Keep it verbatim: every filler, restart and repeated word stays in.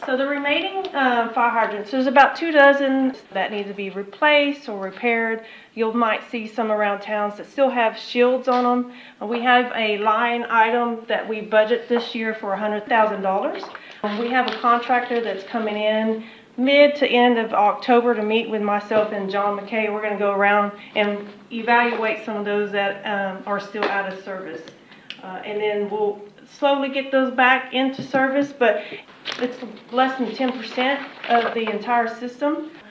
So the remaining uh, fire hydrants, there's about two dozen that need to be replaced or repaired. You might see some around towns that still have shields on them. We have a line item that we budget this year for one hundred thousand dollars. We have a contractor that's coming in mid to end of October to meet with myself and John McKay. We're going to go around and evaluate some of those that um, are still out of service. Uh, and then we'll slowly get those back into service, but it's less than ten percent of the entire system.